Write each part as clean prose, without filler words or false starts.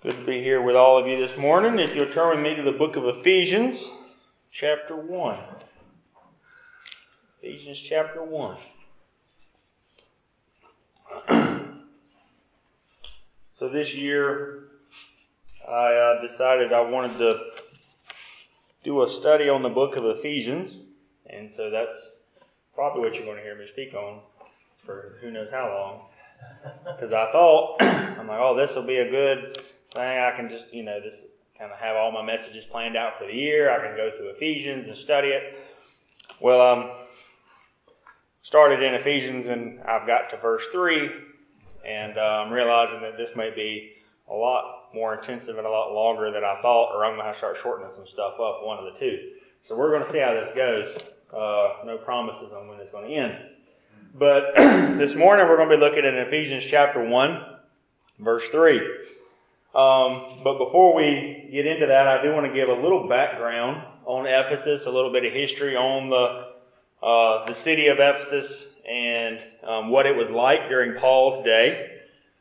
Good to be here with all of you this morning. If you'll turn with me to the book of Ephesians, chapter 1. Ephesians chapter 1. So this year, I decided I wanted to do a study on the book of Ephesians. And so that's probably what you're going to hear me speak on for who knows how long. Because I thought, I'm like, this will be a good thing. I can just, just kind of have all my messages planned out for the year. I can go through Ephesians and study it. Well, started in Ephesians and I've got to verse 3. And I'm realizing that this may be a lot more intensive and a lot longer than I thought, or I'm going to have to start shortening some stuff up, one of the two. So we're going to see how this goes. No promises on when it's going to end. But this morning we're going to be looking at Ephesians chapter 1, verse 3. But before we get into that, I do want to give a little background on Ephesus, a little bit of history on the city of Ephesus and what it was like during Paul's day.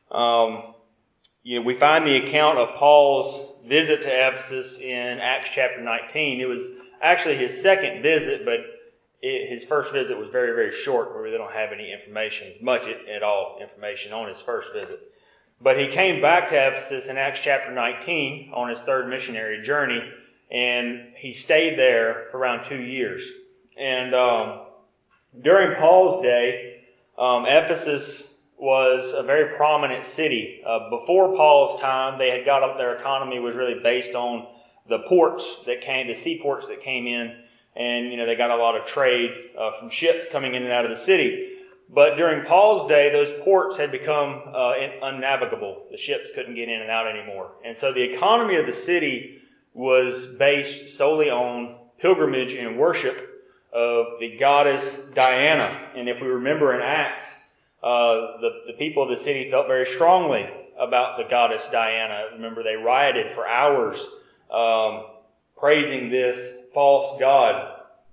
We find the account of Paul's visit to Ephesus in Acts chapter 19. It was actually his second visit, but his first visit was very, very short. We really don't have any information, much at all information on his first visit. But he came back to Ephesus in Acts chapter 19 on his third missionary journey, and he stayed there for around 2 years. And during Paul's day, Ephesus was a very prominent city. Before Paul's time, they had got up, their economy was really based on the ports that came, the seaports that came in, and they got a lot of trade from ships coming in and out of the city. But during Paul's day, those ports had become unnavigable. The ships couldn't get in and out anymore. And so the economy of the city was based solely on pilgrimage and worship of the goddess Diana. And if we remember in Acts, the people of the city felt very strongly about the goddess Diana. Remember, they rioted for hours praising this false god.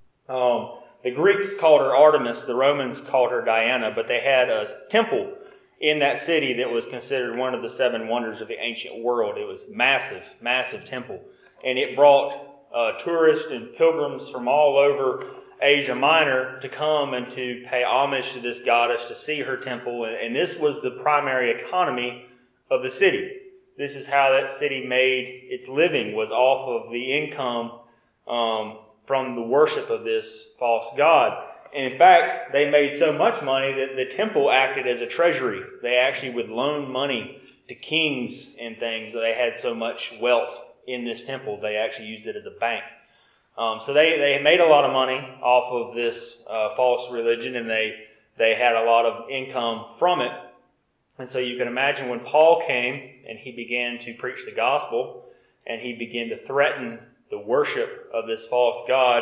The Greeks called her Artemis, the Romans called her Diana, but they had a temple in that city that was considered one of the 7 wonders of the ancient world. It was massive, massive temple. And it brought tourists and pilgrims from all over Asia Minor to come and to pay homage to this goddess, to see her temple. And this was the primary economy of the city. This is how that city made its living, was off of the income from the worship of this false god. And in fact, they made so much money that the temple acted as a treasury. They actually would loan money to kings and things. They had so much wealth in this temple, they actually used it as a bank. So they made a lot of money off of this false religion, and they had a lot of income from it. And so you can imagine when Paul came and he began to preach the gospel and he began to threaten the worship of this false god,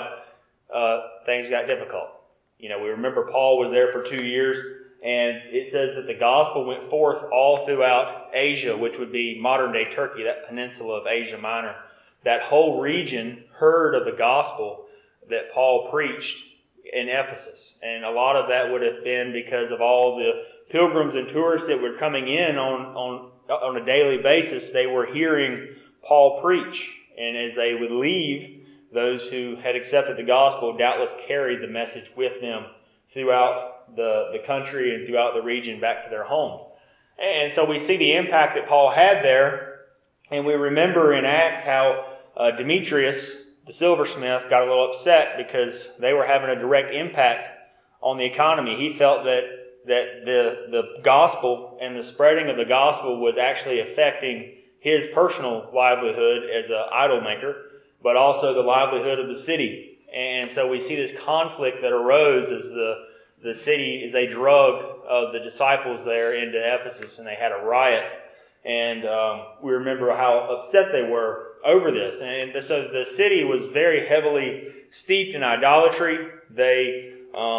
things got difficult. We remember Paul was there for 2 years, and it says that the gospel went forth all throughout Asia, which would be modern-day Turkey, that peninsula of Asia Minor. That whole region heard of the gospel that Paul preached in Ephesus. And a lot of that would have been because of all the pilgrims and tourists that were coming in on a daily basis. They were hearing Paul preach. And as they would leave, those who had accepted the gospel doubtless carried the message with them throughout the country and throughout the region back to their homes. And so we see the impact that Paul had there. And we remember in Acts how Demetrius, the silversmith, got a little upset because they were having a direct impact on the economy. He felt that the gospel and the spreading of the gospel was actually affecting his personal livelihood as an idol maker, but also the livelihood of the city. And so we see this conflict that arose as the city, as they drug the disciples there into Ephesus, and they had a riot. And we remember how upset they were over this. And so the city was very heavily steeped in idolatry. They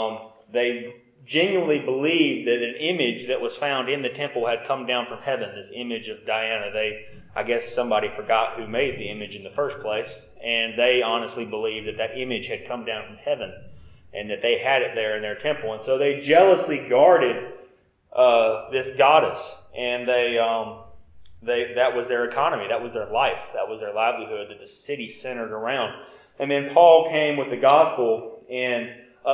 genuinely believed that an image that was found in the temple had come down from heaven, this image of Diana. I guess somebody forgot who made the image in the first place, and they honestly believed that image had come down from heaven and that they had it there in their temple. And so they jealously guarded this goddess, and that was their economy, that was their life, that was their livelihood that the city centered around. And then Paul came with the gospel and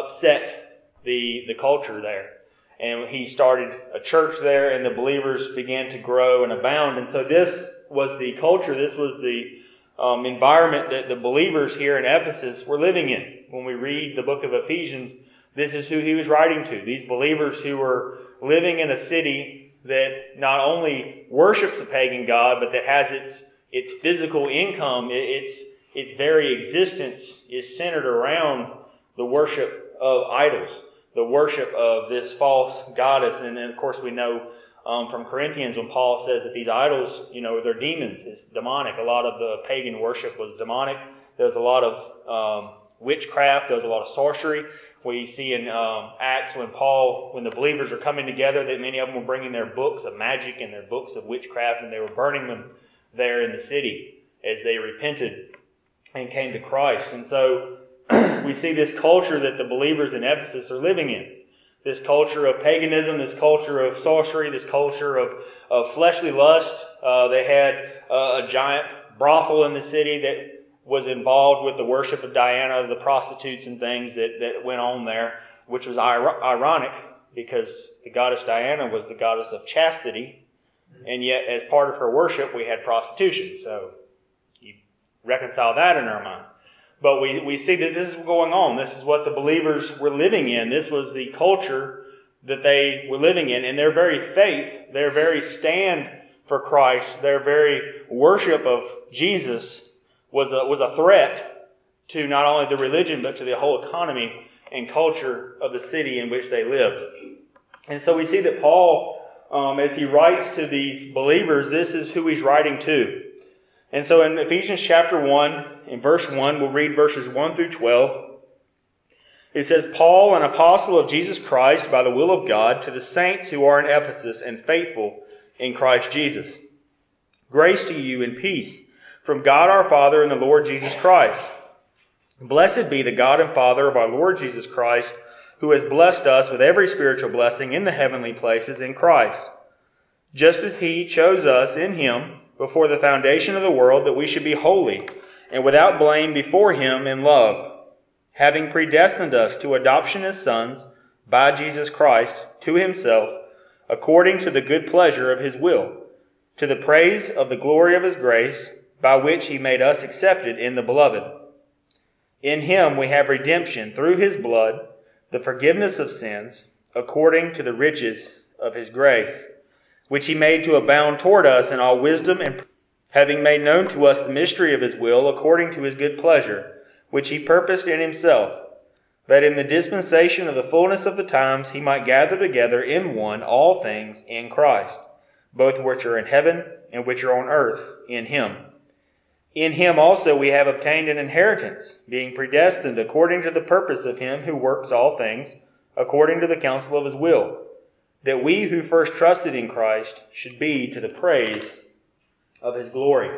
upset the culture there. And he started a church there, and the believers began to grow and abound. And so this was the culture, this was the environment that the believers here in Ephesus were living in. When we read the book of Ephesians, this is who he was writing to. These believers who were living in a city that not only worships a pagan god, but that has its physical income, its very existence is centered around the worship of idols, the worship of this false goddess. And then, of course, we know from Corinthians when Paul says that these idols, they're demons. It's demonic. A lot of the pagan worship was demonic. There was a lot of witchcraft. There was a lot of sorcery. We see in Acts when the believers are coming together, that many of them were bringing their books of magic and their books of witchcraft, and they were burning them there in the city as they repented and came to Christ. And so we see this culture that the believers in Ephesus are living in. This culture of paganism, this culture of sorcery, this culture of fleshly lust. They had a giant brothel in the city that was involved with the worship of Diana, the prostitutes and things that went on there, which was ironic because the goddess Diana was the goddess of chastity, and yet as part of her worship we had prostitution. So you reconcile that in our mind. But we see that this is going on. This is what the believers were living in. This was the culture that they were living in. And their very faith, their very stand for Christ, their very worship of Jesus was a threat to not only the religion, but to the whole economy and culture of the city in which they lived. And so we see that Paul, as he writes to these believers, this is who he's writing to. And so in Ephesians chapter 1, in verse 1, we'll read verses 1 through 12. It says, Paul, an apostle of Jesus Christ by the will of God, to the saints who are in Ephesus and faithful in Christ Jesus. Grace to you and peace from God our Father and the Lord Jesus Christ. Blessed be the God and Father of our Lord Jesus Christ, who has blessed us with every spiritual blessing in the heavenly places in Christ, just as He chose us in Him before the foundation of the world, that we should be holy and without blame before Him in love, having predestined us to adoption as sons by Jesus Christ to Himself, according to the good pleasure of His will, to the praise of the glory of His grace, by which He made us accepted in the Beloved. In Him we have redemption through His blood, the forgiveness of sins, according to the riches of His grace, which He made to abound toward us in all wisdom, and having made known to us the mystery of His will, according to His good pleasure, which He purposed in Himself, that in the dispensation of the fullness of the times He might gather together in one all things in Christ, both which are in heaven and which are on earth in Him. In Him also we have obtained an inheritance, being predestined according to the purpose of Him who works all things, according to the counsel of His will, that we who first trusted in Christ should be to the praise of His glory.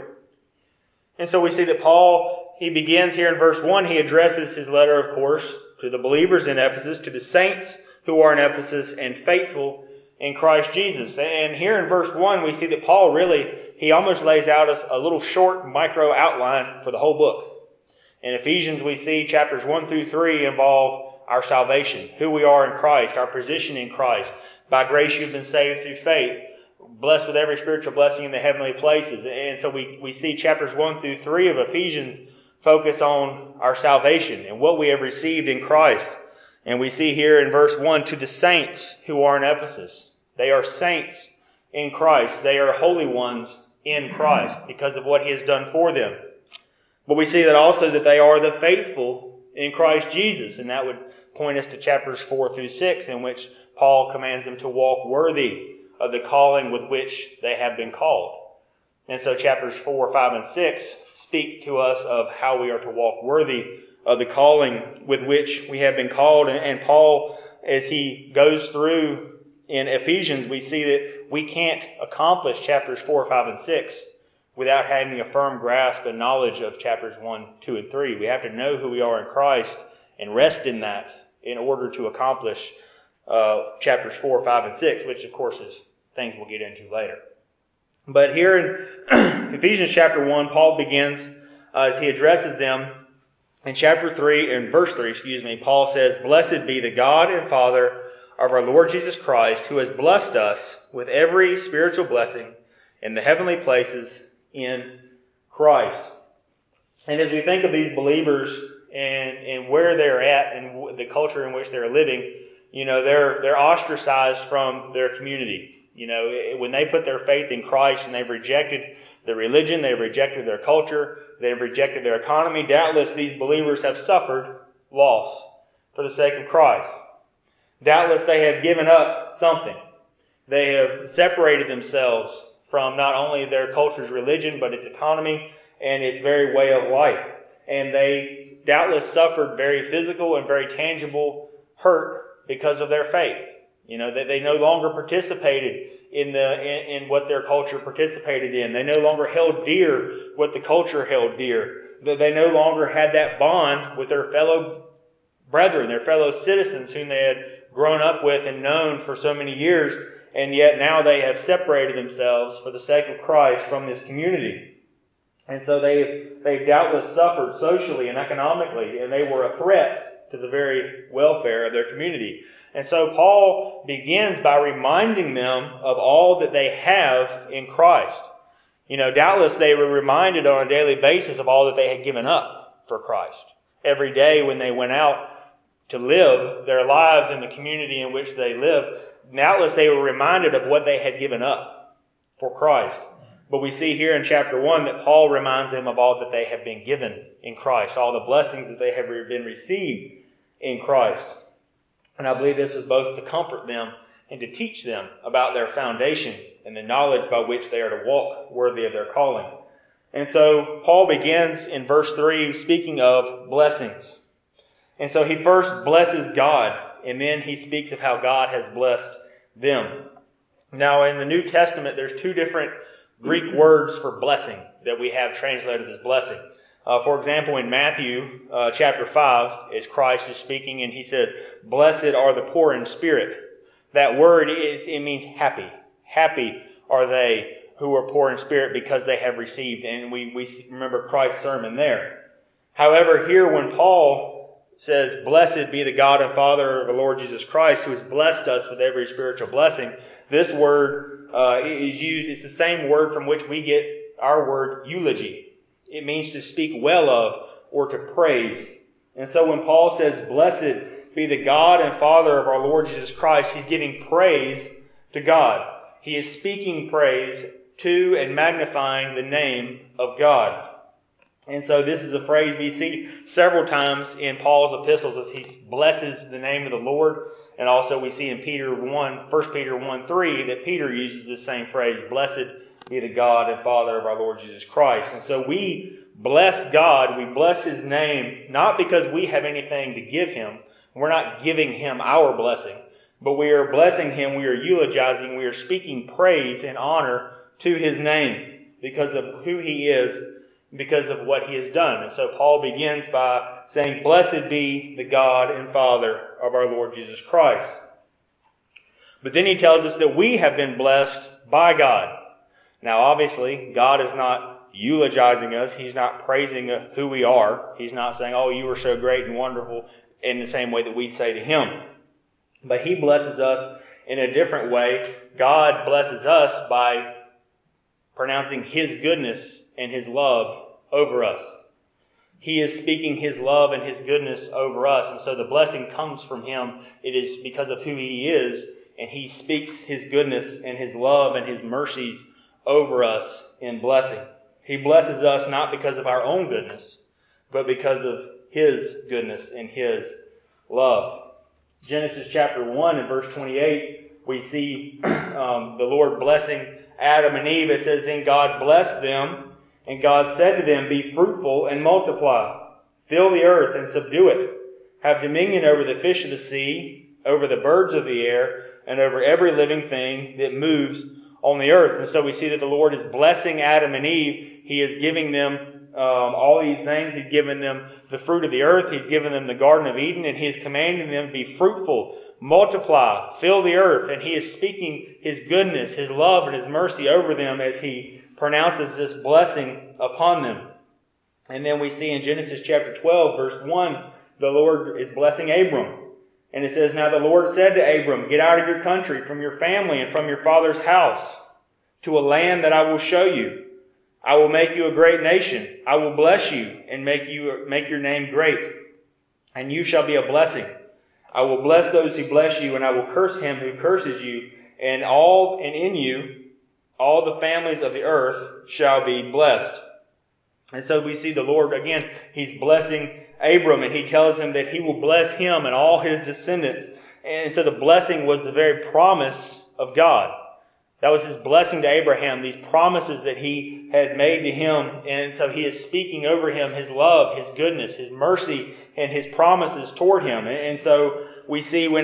And so we see that Paul, he begins here in verse 1, he addresses his letter, of course, to the believers in Ephesus, to the saints who are in Ephesus and faithful in Christ Jesus. And here in verse 1, we see that Paul he almost lays out us a little short micro outline for the whole book. In Ephesians, we see chapters 1 through 3 involve our salvation, who we are in Christ, our position in Christ. By grace you've been saved through faith, blessed with every spiritual blessing in the heavenly places. And so we see chapters 1 through 3 of Ephesians focus on our salvation and what we have received in Christ. And we see here in verse 1, to the saints who are in Ephesus. They are saints in Christ. They are holy ones in Christ because of what He has done for them. But we see that also that they are the faithful in Christ Jesus. And that would point us to chapters 4 through 6, in which Paul commands them to walk worthy of the calling with which they have been called. And so chapters 4, 5, and 6 speak to us of how we are to walk worthy of the calling with which we have been called. And Paul, as he goes through in Ephesians, we see that we can't accomplish chapters 4, 5, and 6 without having a firm grasp and knowledge of chapters 1, 2, and 3. We have to know who we are in Christ and rest in that in order to accomplish chapters 4, 5, and 6, which of course is things we'll get into later. But here in Ephesians chapter 1, Paul begins as he addresses them. In verse 3, Paul says, "Blessed be the God and Father of our Lord Jesus Christ, who has blessed us with every spiritual blessing in the heavenly places in Christ." And as we think of these believers and where they're at and the culture in which they're living, they're ostracized from their community. When they put their faith in Christ and they've rejected the religion, they've rejected their culture, they've rejected their economy, doubtless these believers have suffered loss for the sake of Christ. Doubtless they have given up something. They have separated themselves from not only their culture's religion, but its economy and its very way of life. And they doubtless suffered very physical and very tangible hurt because of their faith. That they no longer participated in what their culture participated in. They no longer held dear what the culture held dear. That they no longer had that bond with their fellow brethren, their fellow citizens whom they had grown up with and known for so many years, and yet now they have separated themselves for the sake of Christ from this community. And so they've doubtless suffered socially and economically, and they were a threat to the very welfare of their community. And so Paul begins by reminding them of all that they have in Christ. Doubtless they were reminded on a daily basis of all that they had given up for Christ. Every day when they went out to live their lives in the community in which they lived, doubtless they were reminded of what they had given up for Christ. But we see here in chapter 1 that Paul reminds them of all that they have been given in Christ, all the blessings that they have been received in Christ. And I believe this was both to comfort them and to teach them about their foundation and the knowledge by which they are to walk worthy of their calling. And so Paul begins in verse 3 speaking of blessings. And so he first blesses God, and then he speaks of how God has blessed them. Now in the New Testament, there's two different Greek words for blessing that we have translated as blessing. For example, in Matthew chapter 5, as Christ is speaking, and he says, "Blessed are the poor in spirit." That word means happy. Happy are they who are poor in spirit because they have received. And we remember Christ's sermon there. However, here when Paul says, "Blessed be the God and Father of the Lord Jesus Christ, who has blessed us with every spiritual blessing," this word is used. It's the same word from which we get our word eulogy. It means to speak well of or to praise. And so when Paul says, "Blessed be the God and Father of our Lord Jesus Christ," he's giving praise to God. He is speaking praise to and magnifying the name of God. And so this is a phrase we see several times in Paul's epistles as he blesses the name of the Lord. And also we see in 1 Peter 1:3 that Peter uses the same phrase, "Blessed be the God and Father of our Lord Jesus Christ." And so we bless God, we bless His name, not because we have anything to give Him. We're not giving Him our blessing, but we are blessing Him, we are eulogizing, we are speaking praise and honor to His name because of who He is, because of what He has done. And so Paul begins by saying, "Blessed be the God and Father of our Lord Jesus Christ." But then he tells us that we have been blessed by God. Now obviously, God is not eulogizing us. He's not praising who we are. He's not saying, "Oh, you are so great and wonderful," in the same way that we say to Him. But He blesses us in a different way. God blesses us by pronouncing His goodness and His love over us. He is speaking His love and His goodness over us. And so the blessing comes from Him. It is because of who He is. And He speaks His goodness and His love and His mercies over us in blessing. He blesses us not because of our own goodness, but because of His goodness and His love. Genesis chapter 1 and verse 28, we see the Lord blessing Adam and Eve. It says, "Then God blessed them, and God said to them, 'Be fruitful and multiply, fill the earth and subdue it. Have dominion over the fish of the sea, over the birds of the air, and over every living thing that moves on the earth.'" And so we see that the Lord is blessing Adam and Eve. He is giving them all these things. He's given them the fruit of the earth. He's given them the Garden of Eden, and He is commanding them to be fruitful, multiply, fill the earth. And He is speaking His goodness, His love, and His mercy over them as He pronounces this blessing upon them. And then we see in Genesis chapter 12, verse 1, the Lord is blessing Abram. And it says, "Now the Lord said to Abram, Get out of your country, from your family, and from your father's house, to a land that I will show you. I will make you a great nation. I will bless you and make your name great. And you shall be a blessing. I will bless those who bless you, and I will curse him who curses you. And in you all the families of the earth shall be blessed." And so we see the Lord, again, He's blessing Abram, and He tells him that He will bless him and all his descendants. And so the blessing was the very promise of God. That was His blessing to Abraham, these promises that He had made to him. And so He is speaking over him His love, His goodness, His mercy, and His promises toward him. And so we see when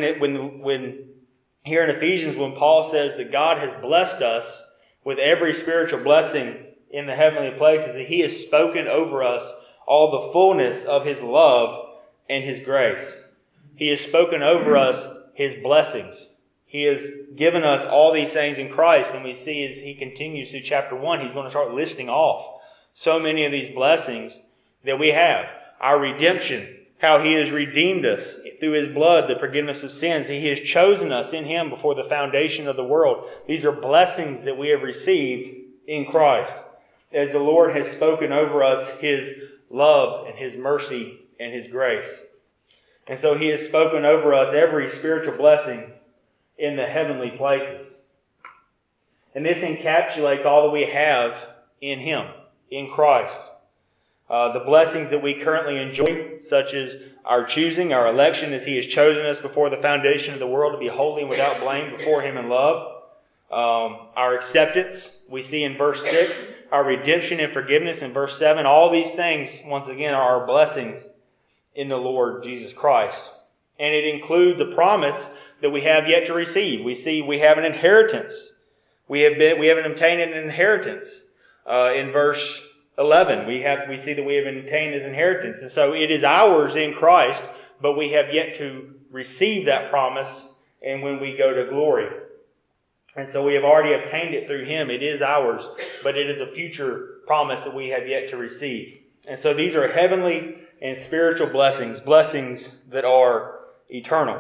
here in Ephesians, when Paul says that God has blessed us with every spiritual blessing in the heavenly places, that He has spoken over us all the fullness of His love and His grace. He has spoken over us His blessings. He has given us all these things in Christ, and we see as he continues through chapter 1, he's going to start listing off so many of these blessings that we have. Our redemption, how He has redeemed us through His blood, the forgiveness of sins. He has chosen us in Him before the foundation of the world. These are blessings that we have received in Christ, as the Lord has spoken over us His love and His mercy and His grace. And so He has spoken over us every spiritual blessing in the heavenly places. And this encapsulates all that we have in Him, in Christ. The blessings that we currently enjoy, such as our choosing, our election, as He has chosen us before the foundation of the world to be holy and without blame before Him in love. Our acceptance, we see in verse 6, our redemption and forgiveness in verse 7. All these things, once again, are our blessings in the Lord Jesus Christ. And it includes a promise that we have yet to receive. We see we have an inheritance. We have obtained an inheritance. In verse 11, we see that we have obtained His inheritance. And so it is ours in Christ, but we have yet to receive that promise and when we go to glory. And so we have already obtained it through Him. It is ours, but it is a future promise that we have yet to receive. And so these are heavenly and spiritual blessings, blessings that are eternal.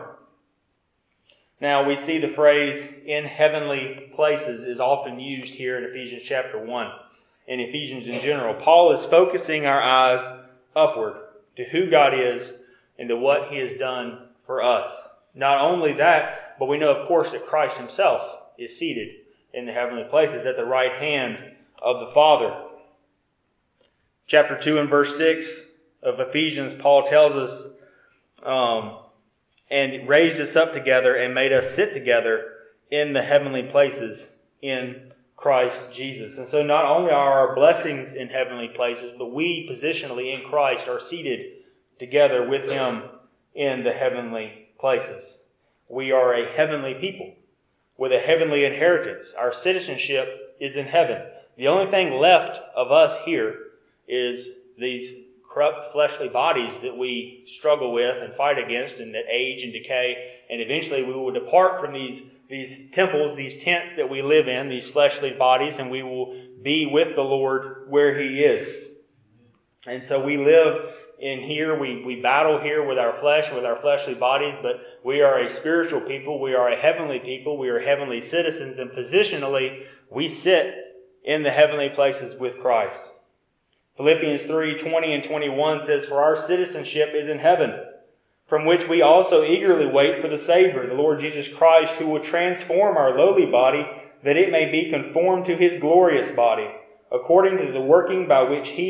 Now we see the phrase "in heavenly places" is often used here in Ephesians chapter 1. In Ephesians in general, Paul is focusing our eyes upward to who God is and to what He has done for us. Not only that, but we know, of course, that Christ Himself is seated in the heavenly places at the right hand of the Father. Chapter 2 and verse 6 of Ephesians, Paul tells us, and raised us up together and made us sit together in the heavenly places in Christ Jesus. And so not only are our blessings in heavenly places, but we positionally in Christ are seated together with Him in the heavenly places. We are a heavenly people with a heavenly inheritance. Our citizenship is in heaven. The only thing left of us here is these corrupt fleshly bodies that we struggle with and fight against and that age and decay. And eventually we will depart from these temples, these tents that we live in, these fleshly bodies, and we will be with the Lord where He is. And so we live in here, we battle here with our flesh, with our fleshly bodies, but we are a spiritual people, we are a heavenly people, we are heavenly citizens, and positionally we sit in the heavenly places with Christ. Philippians 3:20 and 21 says, "For our citizenship is in heaven, from which we also eagerly wait for the Savior, the Lord Jesus Christ, who will transform our lowly body, that it may be conformed to His glorious body, according to the working by which He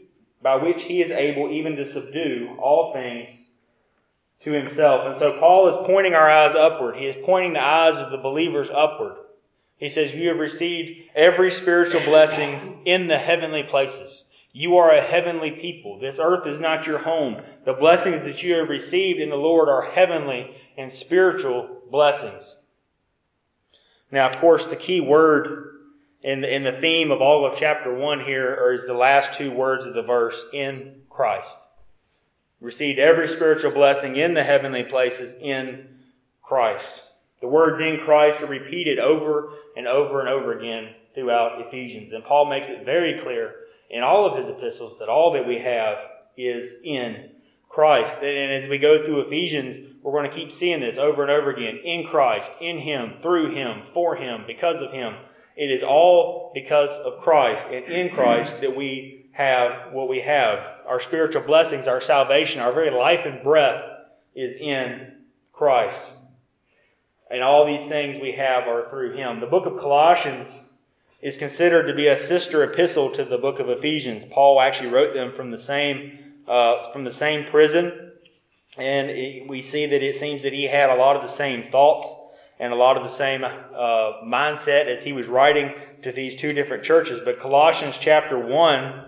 is able even to subdue all things to Himself." And so Paul is pointing our eyes upward. He is pointing the eyes of the believers upward. He says, you have received every spiritual blessing in the heavenly places. You are a heavenly people. This earth is not your home. The blessings that you have received in the Lord are heavenly and spiritual blessings. Now, of course, the key word And the theme of all of chapter 1 here is the last two words of the verse, in Christ. Received every spiritual blessing in the heavenly places in Christ. The words in Christ are repeated over and over and over again throughout Ephesians. And Paul makes it very clear in all of his epistles that all that we have is in Christ. And as we go through Ephesians, we're going to keep seeing this over and over again. In Christ, in Him, through Him, for Him, because of Him. It is all because of Christ and in Christ that we have what we have. Our spiritual blessings, our salvation, our very life and breath is in Christ. And all these things we have are through Him. The book of Colossians is considered to be a sister epistle to the book of Ephesians. Paul actually wrote them from the same prison. And we see that it seems that he had a lot of the same thoughts and a lot of the same mindset as he was writing to these two different churches. But Colossians chapter 1,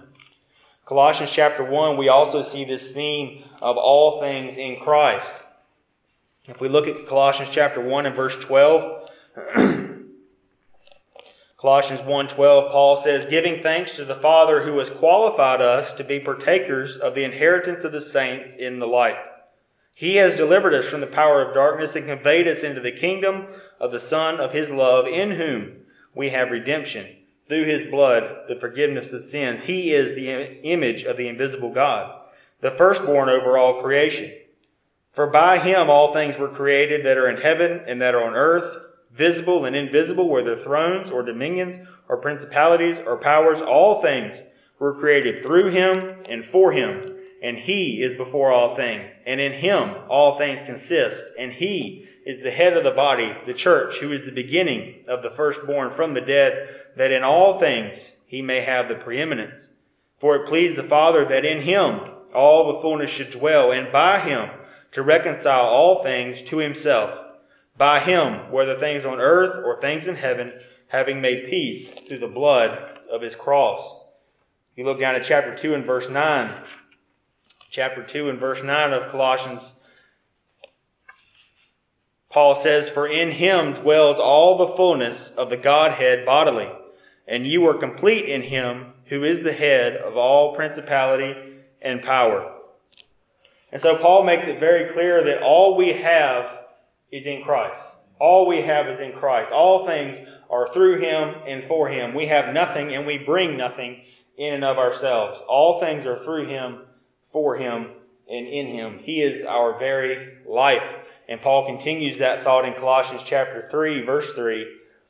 we also see this theme of all things in Christ. If we look at Colossians chapter 1 and verse 12, Colossians 1:12, Paul says, giving thanks to the Father who has qualified us to be partakers of the inheritance of the saints in the light. He has delivered us from the power of darkness and conveyed us into the kingdom of the Son of His love, in whom we have redemption, through His blood, the forgiveness of sins. He is the image of the invisible God, the firstborn over all creation. For by Him all things were created that are in heaven and that are on earth, visible and invisible, whether thrones or dominions or principalities or powers. All things were created through Him and for Him. And He is before all things, and in Him all things consist. And He is the head of the body, the church, who is the beginning of the firstborn from the dead, that in all things He may have the preeminence. For it pleased the Father that in Him all the fullness should dwell, and by Him to reconcile all things to Himself. By Him, whether things on earth or things in heaven, having made peace through the blood of His cross. You look down at chapter 2 and verse 9. Chapter 2 and verse 9 of Colossians, Paul says, for in Him dwells all the fullness of the Godhead bodily, and you are complete in Him who is the head of all principality and power. And so Paul makes it very clear that all we have is in Christ. All we have is in Christ. All things are through Him and for Him. We have nothing and we bring nothing in and of ourselves. All things are through Him, for Him, and in Him. He is our very life. And Paul continues that thought in Colossians chapter 3, verse 3,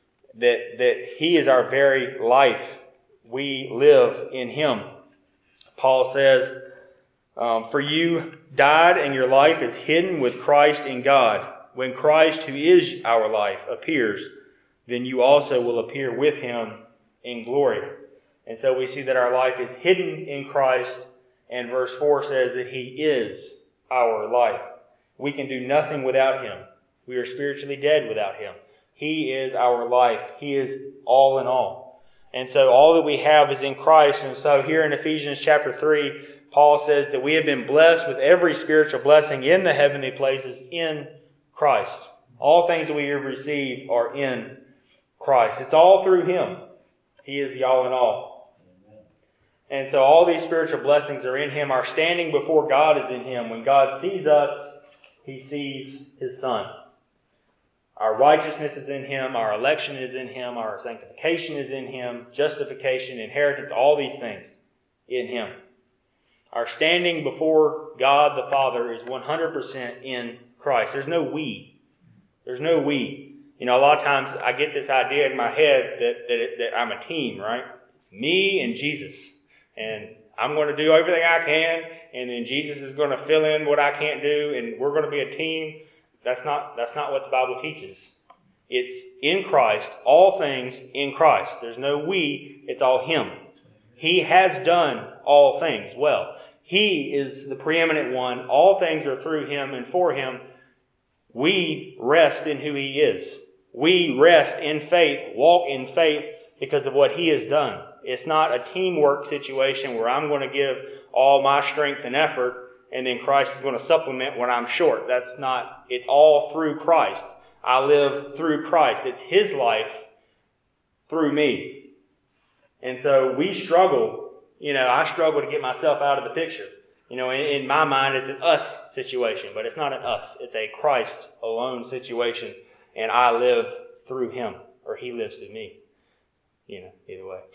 that He is our very life. We live in Him. Paul says, for you died and your life is hidden with Christ in God. When Christ, who is our life, appears, then you also will appear with Him in glory. And so we see that our life is hidden in Christ. And verse 4 says that He is our life. We can do nothing without Him. We are spiritually dead without Him. He is our life. He is all in all. And so all that we have is in Christ. And so here in Ephesians chapter 3, Paul says that we have been blessed with every spiritual blessing in the heavenly places in Christ. All things that we have received are in Christ. It's all through Him. He is the all in all. And so all these spiritual blessings are in Him. Our standing before God is in Him. When God sees us, He sees His Son. Our righteousness is in Him. Our election is in Him. Our sanctification is in Him. Justification, inheritance, all these things in Him. Our standing before God the Father is 100% in Christ. There's no we. There's no we. You know, a lot of times I get this idea in my head that I'm a team, right? It's me and Jesus. And I'm going to do everything I can, and then Jesus is going to fill in what I can't do, and we're going to be a team. That's not what the Bible teaches. It's in Christ, all things in Christ. There's no we, it's all Him. He has done all things well. He is the preeminent one. All things are through Him and for Him. We rest in who He is. We rest in faith, walk in faith because of what He has done. It's not a teamwork situation where I'm going to give all my strength and effort and then Christ is going to supplement when I'm short. That's not, it's all through Christ. I live through Christ. It's His life through me. And so we struggle. I struggle to get myself out of the picture. In my mind, it's an us situation, but it's not an us. It's a Christ alone situation, and I live through Him, or He lives through me. Either way.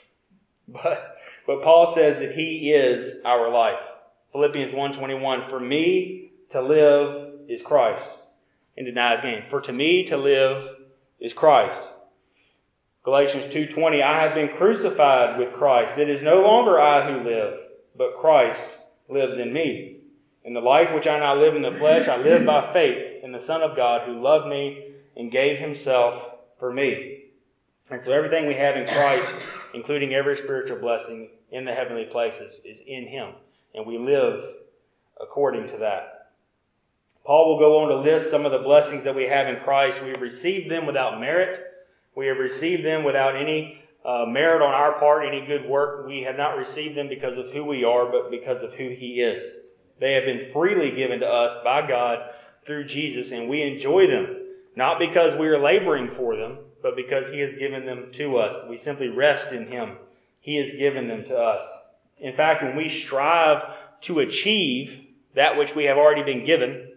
But Paul says that He is our life. Philippians 1:21, for me to live is Christ, and deny is gain. For to me to live is Christ. Galatians 2:20, I have been crucified with Christ. It is no longer I who live, but Christ lives in me. In the life which I now live in the flesh, I live by faith in the Son of God who loved me and gave Himself for me. And so everything we have in Christ, including every spiritual blessing in the heavenly places, is in Him. And we live according to that. Paul will go on to list some of the blessings that we have in Christ. We have received them without merit. We have received them without any merit on our part, any good work. We have not received them because of who we are, but because of who He is. They have been freely given to us by God through Jesus, and we enjoy them, not because we are laboring for them, but because He has given them to us. We simply rest in Him. He has given them to us. In fact, when we strive to achieve that which we have already been given,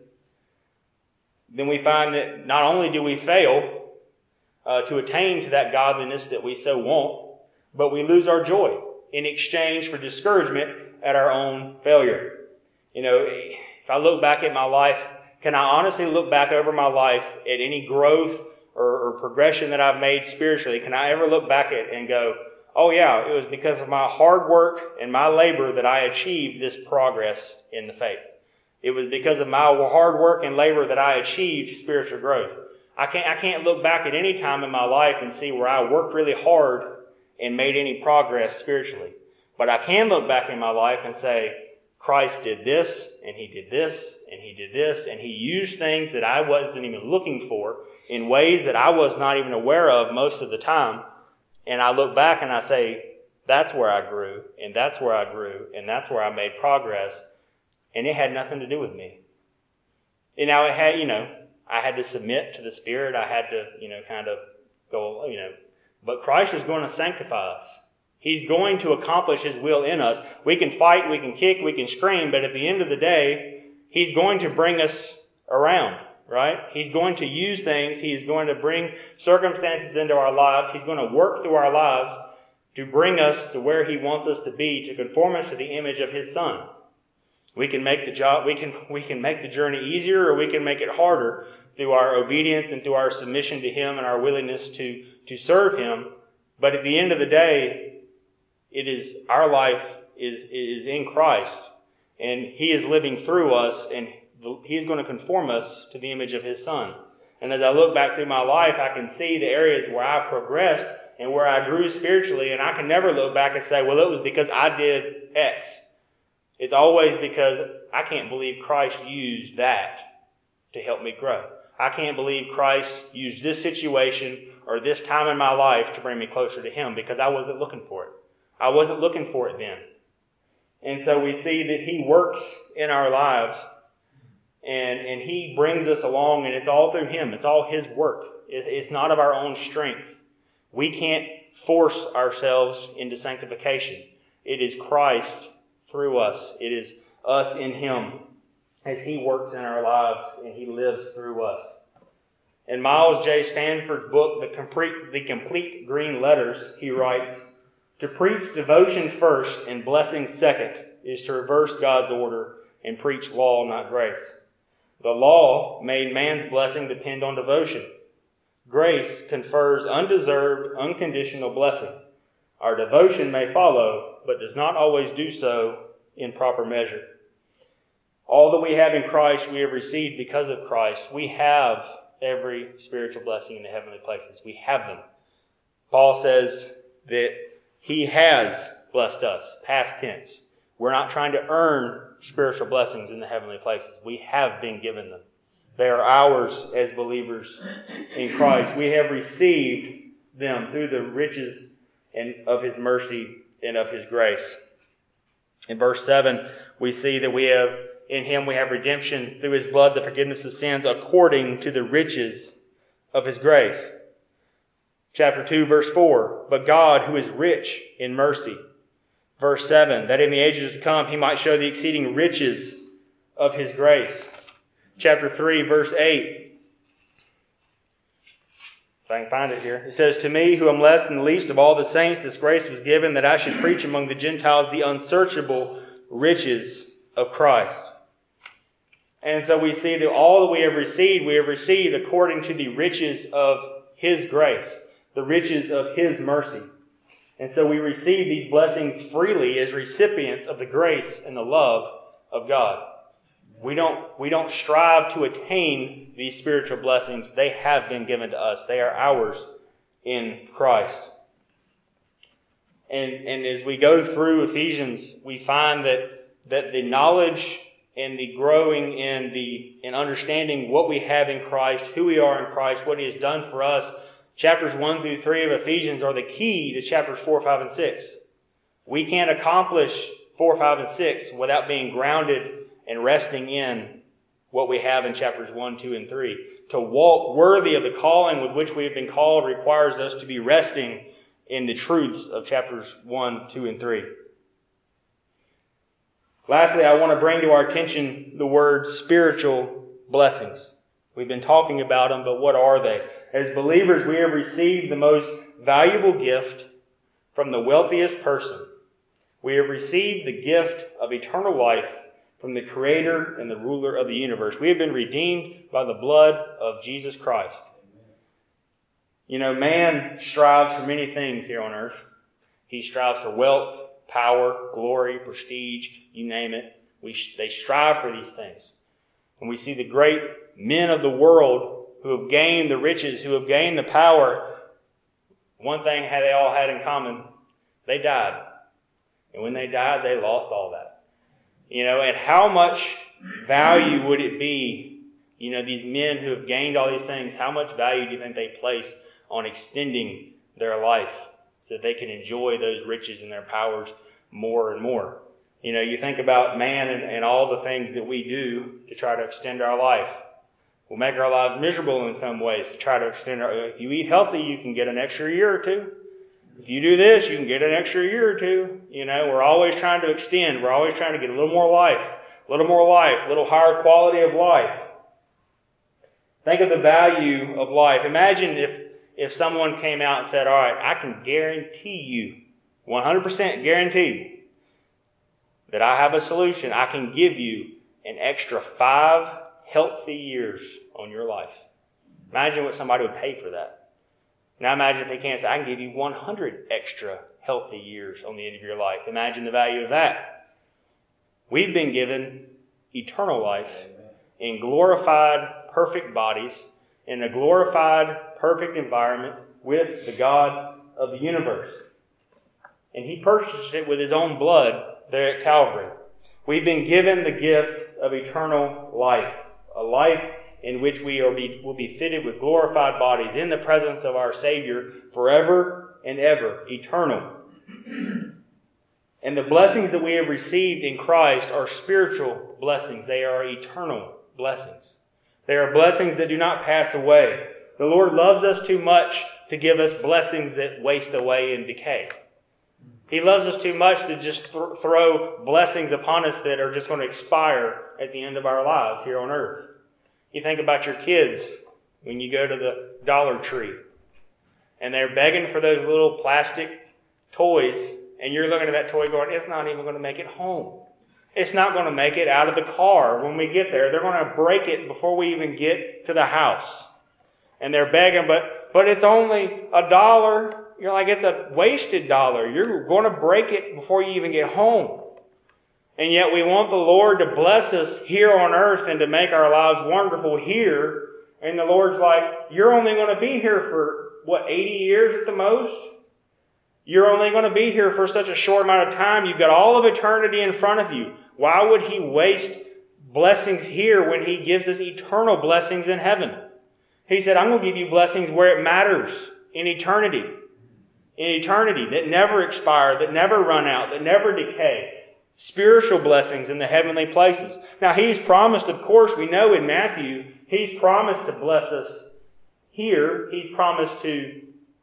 then we find that not only do we fail to attain to that godliness that we so want, but we lose our joy in exchange for discouragement at our own failure. If I look back at my life, can I honestly look back over my life at any growth or progression that I've made spiritually? Can I ever look back at it and go, oh yeah, it was because of my hard work and my labor that I achieved this progress in the faith. It was because of my hard work and labor that I achieved spiritual growth. I can't look back at any time in my life and see where I worked really hard and made any progress spiritually. But I can look back in my life and say, Christ did this, and He did this, and He did this, and He used things that I wasn't even looking for in ways that I was not even aware of most of the time. And I look back and I say, that's where I grew, and that's where I grew, and that's where I made progress. And it had nothing to do with me. And now it had, I had to submit to the Spirit. I had to, kind of go, but Christ is going to sanctify us. He's going to accomplish His will in us. We can fight, we can kick, we can scream, but at the end of the day, He's going to bring us around, right? He's going to use things. He's going to bring circumstances into our lives. He's going to work through our lives to bring us to where He wants us to be, to conform us to the image of His Son. We can make the job, we can make the journey easier, or we can make it harder through our obedience and through our submission to Him and our willingness to serve Him. But at the end of the day, it is our life is in Christ, and He is living through us, and He is going to conform us to the image of His Son. And as I look back through my life, I can see the areas where I progressed and where I grew spiritually, and I can never look back and say, well, it was because I did X. It's always because I can't believe Christ used that to help me grow. I can't believe Christ used this situation or this time in my life to bring me closer to Him, because I wasn't looking for it. I wasn't looking for it then. And so we see that He works in our lives, and He brings us along, and it's all through Him. It's all His work. It's not of our own strength. We can't force ourselves into sanctification. It is Christ through us. It is us in Him as He works in our lives and He lives through us. In Miles J. Stanford's book, The Complete Green Letters, he writes, to preach devotion first and blessing second is to reverse God's order and preach law, not grace. The law made man's blessing depend on devotion. Grace confers undeserved, unconditional blessing. Our devotion may follow, but does not always do so in proper measure. All that we have in Christ, we have received because of Christ. We have every spiritual blessing in the heavenly places. We have them. Paul says that He has blessed us, past tense. We're not trying to earn spiritual blessings in the heavenly places. We have been given them. They are ours as believers in Christ. We have received them through the riches of His mercy and of His grace. In verse 7, we see that in Him we have redemption through His blood, the forgiveness of sins, according to the riches of His grace. Chapter 2, verse 4, but God, who is rich in mercy. Verse 7, that in the ages to come He might show the exceeding riches of His grace. Chapter 3, verse 8. If I can find it here. It says, to me, who am less than the least of all the saints, this grace was given that I should preach among the Gentiles the unsearchable riches of Christ. And so we see that all that we have received according to the riches of His grace, the riches of His mercy. And so we receive these blessings freely as recipients of the grace and the love of God. We don't strive to attain these spiritual blessings. They have been given to us. They are ours in Christ. And as we go through Ephesians, we find that the knowledge and the growing in understanding what we have in Christ, who we are in Christ, what He has done for us, chapters 1 through 3 of Ephesians are the key to chapters 4, 5, and 6. We can't accomplish 4, 5, and 6 without being grounded and resting in what we have in chapters 1, 2, and 3. To walk worthy of the calling with which we have been called requires us to be resting in the truths of chapters 1, 2, and 3. Lastly, I want to bring to our attention the word spiritual blessings. We've been talking about them, but what are they? As believers, we have received the most valuable gift from the wealthiest person. We have received the gift of eternal life from the Creator and the ruler of the universe. We have been redeemed by the blood of Jesus Christ. You know, man strives for many things here on earth. He strives for wealth, power, glory, prestige, you name it. They strive for these things. When we see the great men of the world who have gained the riches, who have gained the power, one thing they all had in common, they died. And when they died, they lost all that. You know, and how much value would it be, you know, these men who have gained all these things, how much value do you think they place on extending their life so that they can enjoy those riches and their powers more and more? You know, you think about man and all the things that we do to try to extend our life. We'll make our lives miserable in some ways to try to extend our... If you eat healthy, you can get an extra year or two. If you do this, you can get an extra year or two. You know, we're always trying to extend. We're always trying to get a little more life, a little higher quality of life. Think of the value of life. Imagine if someone came out and said, all right, I can guarantee you, 100% guarantee, that I have a solution. I can give you an extra 5 healthy years on your life. Imagine what somebody would pay for that. Now imagine if they can't say, I can give you 100 extra healthy years on the end of your life. Imagine the value of that. We've been given eternal life in glorified, perfect bodies, in a glorified, perfect environment with the God of the universe. And He purchased it with His own blood there at Calvary. We've been given the gift of eternal life, a life in which we will be fitted with glorified bodies in the presence of our Savior forever and ever, eternal. And the blessings that we have received in Christ are spiritual blessings. They are eternal blessings. They are blessings that do not pass away. The Lord loves us too much to give us blessings that waste away and decay. He loves us too much to just throw blessings upon us that are just going to expire at the end of our lives here on earth. You think about your kids when you go to the Dollar Tree and they're begging for those little plastic toys, and you're looking at that toy going, it's not even going to make it home. It's not going to make it out of the car when we get there. They're going to break it before we even get to the house. And they're begging, but it's only $1. You're like, it's a wasted $1. You're going to break it before you even get home. And yet we want the Lord to bless us here on earth and to make our lives wonderful here. And the Lord's like, you're only going to be here for, 80 years at the most? You're only going to be here for such a short amount of time. You've got all of eternity in front of you. Why would He waste blessings here when He gives us eternal blessings in heaven? He said, I'm going to give you blessings where it matters, in eternity. In eternity, that never expire, that never run out, that never decay. Spiritual blessings in the heavenly places. Now, He's promised, of course, we know in Matthew, He's promised to bless us here. He's promised to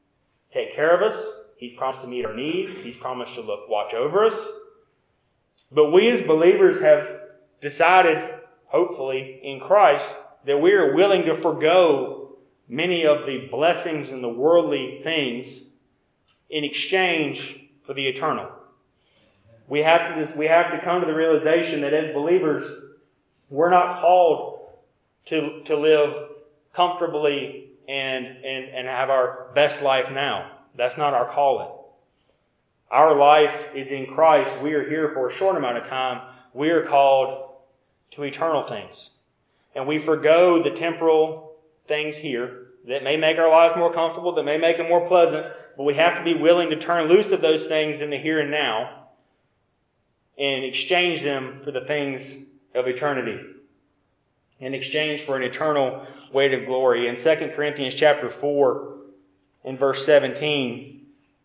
take care of us. He's promised to meet our needs. He's promised to watch over us. But we as believers have decided, hopefully, in Christ, that we are willing to forego many of the blessings and the worldly things in exchange for the eternal. We have to come to the realization that as believers, we're not called to live comfortably and have our best life now. That's not our calling. Our life is in Christ. We are here for a short amount of time. We are called to eternal things. And we forgo the temporal things here that may make our lives more comfortable, that may make them more pleasant, but we have to be willing to turn loose of those things in the here and now and exchange them for the things of eternity. In exchange for an eternal weight of glory. In 2 Corinthians chapter 4, in verse 17,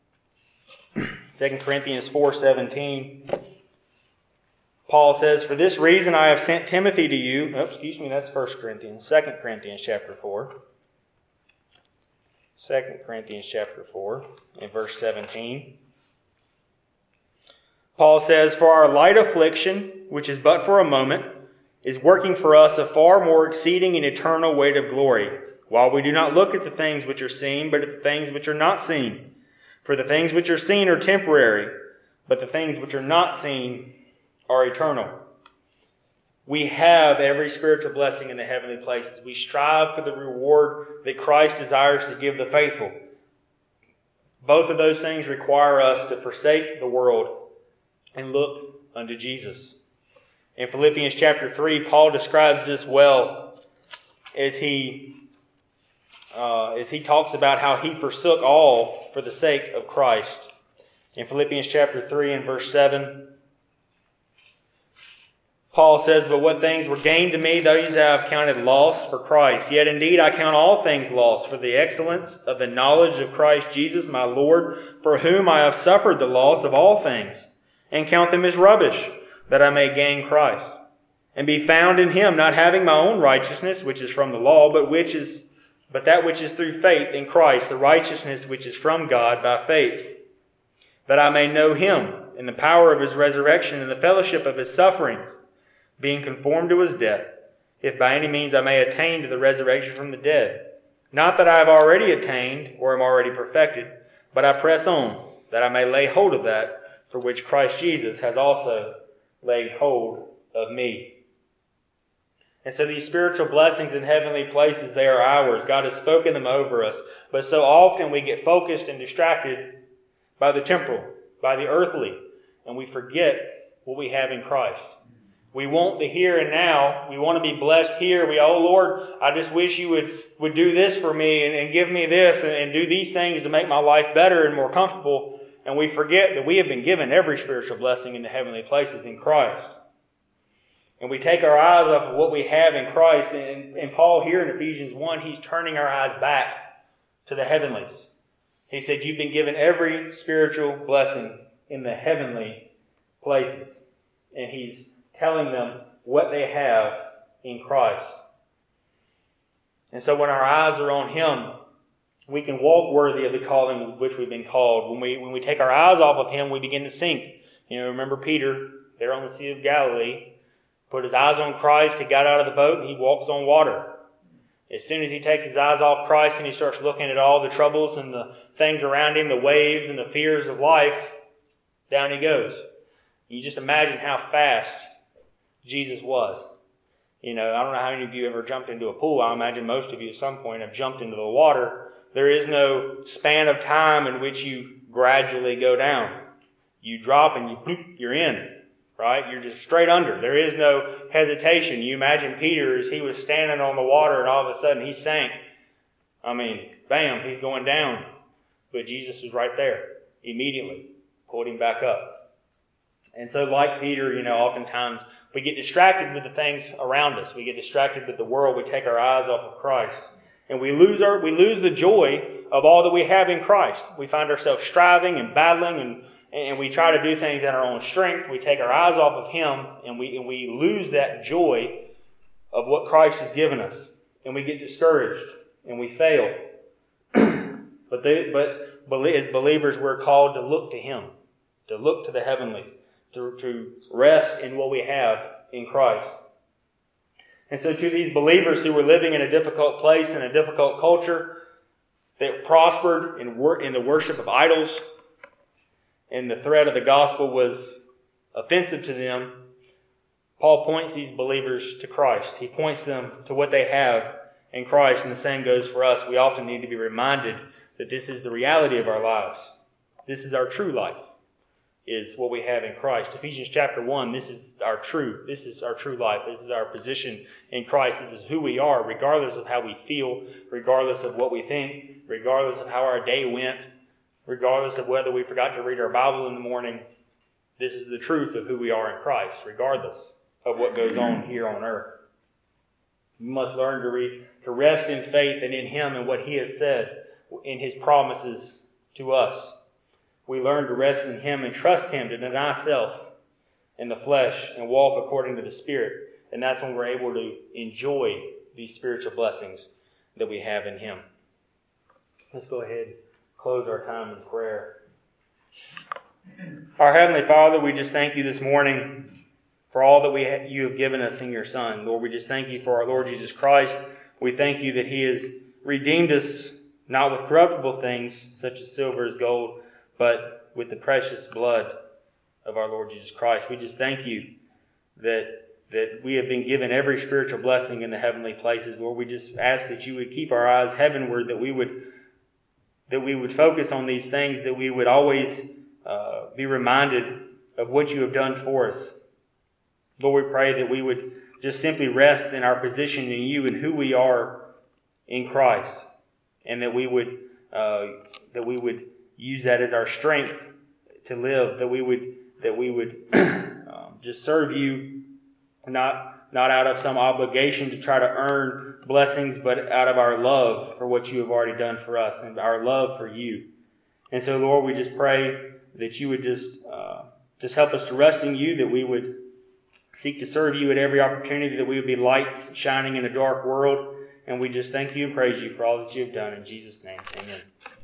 2 Corinthians 4:17, Paul says, "For this reason I have sent Timothy to you." That's 1 Corinthians. 2 Corinthians chapter 4. 2 Corinthians chapter 4, in verse 17. Paul says, "For our light affliction, which is but for a moment, is working for us a far more exceeding and eternal weight of glory, while we do not look at the things which are seen, but at the things which are not seen. For the things which are seen are temporary, but the things which are not seen are eternal." We have every spiritual blessing in the heavenly places. We strive for the reward that Christ desires to give the faithful. Both of those things require us to forsake the world and look unto Jesus. In Philippians chapter 3, Paul describes this well as he talks about how he forsook all for the sake of Christ. In Philippians chapter 3 and verse 7, Paul says, "But what things were gained to me, those I have counted loss for Christ. Yet indeed I count all things lost for the excellence of the knowledge of Christ Jesus my Lord, for whom I have suffered the loss of all things, and count them as rubbish, that I may gain Christ, and be found in Him, not having my own righteousness, which is from the law, but that which is through faith in Christ, the righteousness which is from God by faith, that I may know Him, in the power of His resurrection, and the fellowship of His sufferings, being conformed to His death, if by any means I may attain to the resurrection from the dead. Not that I have already attained, or am already perfected, but I press on, that I may lay hold of that, for which Christ Jesus has also laid hold of me." And so these spiritual blessings in heavenly places, they are ours. God has spoken them over us. But so often we get focused and distracted by the temporal, by the earthly, and we forget what we have in Christ. We want the here and now. We want to be blessed here. Oh Lord, I just wish you would do this for me and give me this and do these things to make my life better and more comfortable. And we forget that we have been given every spiritual blessing in the heavenly places in Christ. And we take our eyes off of what we have in Christ. And Paul here in Ephesians 1, he's turning our eyes back to the heavenlies. He said, you've been given every spiritual blessing in the heavenly places. And he's telling them what they have in Christ. And so when our eyes are on Him, we can walk worthy of the calling with which we've been called. When we take our eyes off of Him, we begin to sink. Remember Peter, there on the Sea of Galilee, put his eyes on Christ, he got out of the boat and he walks on water. As soon as he takes his eyes off Christ and he starts looking at all the troubles and the things around him, the waves and the fears of life, down he goes. You just imagine how fast Jesus was. I don't know how many of you ever jumped into a pool. I imagine most of you at some point have jumped into the water. There is no span of time in which you gradually go down. You drop and you're in. Right? You're just straight under. There is no hesitation. You imagine Peter as he was standing on the water and all of a sudden he sank. Bam, he's going down. But Jesus was right there. Immediately pulled him back up. And so like Peter, oftentimes we get distracted with the things around us. We get distracted with the world. We take our eyes off of Christ. And we lose the joy of all that we have in Christ. We find ourselves striving and battling and we try to do things in our own strength. We take our eyes off of Him, and we lose that joy of what Christ has given us. And we get discouraged, and we fail. But as believers, we're called to look to Him, to look to the heavenlies, to rest in what we have in Christ. And so to these believers who were living in a difficult place, in a difficult culture, that prospered in the worship of idols, and the threat of the gospel was offensive to them, Paul points these believers to Christ. He points them to what they have in Christ, and the same goes for us. We often need to be reminded that this is the reality of our lives. This is our true life, is what we have in Christ. Ephesians chapter 1, this is our true life. This is our position in Christ. This is who we are, regardless of how we feel, regardless of what we think, regardless of how our day went, regardless of whether we forgot to read our Bible in the morning. This is the truth of who we are in Christ, regardless of what goes on here on earth. We must learn to rest in faith and in Him and what He has said in His promises to us. We learn to rest in Him and trust Him to deny self in the flesh and walk according to the Spirit. And that's when we're able to enjoy these spiritual blessings that we have in Him. Let's go ahead and close our time in prayer. Our Heavenly Father, we just thank You this morning for all that You have given us in Your Son. Lord, we just thank You for our Lord Jesus Christ. We thank You that He has redeemed us not with corruptible things such as silver as gold, but with the precious blood of our Lord Jesus Christ. We just thank You that we have been given every spiritual blessing in the heavenly places. Lord, we just ask that You would keep our eyes heavenward, that we would focus on these things, that we would always be reminded of what You have done for us. Lord, we pray that we would just simply rest in our position in You and who we are in Christ, and that we would use that as our strength to live. That we would just serve You, not out of some obligation to try to earn blessings, but out of our love for what You have already done for us and our love for You. And so, Lord, we just pray that You would just help us to rest in You, that we would seek to serve You at every opportunity, that we would be lights shining in a dark world. And we just thank You and praise You for all that You have done. In Jesus' name, amen.